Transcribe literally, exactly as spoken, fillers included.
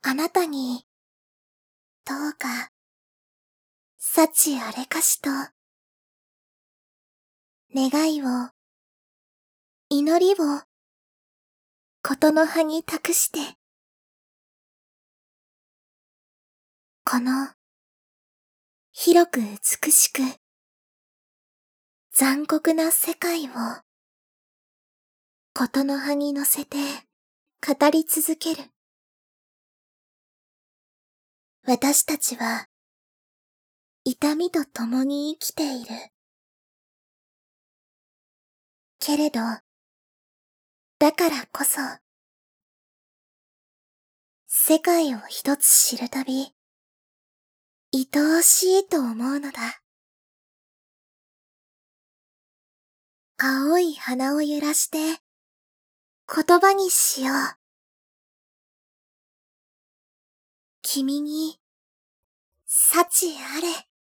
あなたに、どうか、幸あれかしと、願いを、祈りを、ことの葉に託して、この、広く美しく、残酷な世界を、ことの葉に乗せて、語り続ける。私たちは、痛みと共に生きている。けれど、だからこそ、世界を一つ知るたび、愛おしいと思うのだ。青い花を揺らして、言葉にしよう。君に、幸あれ。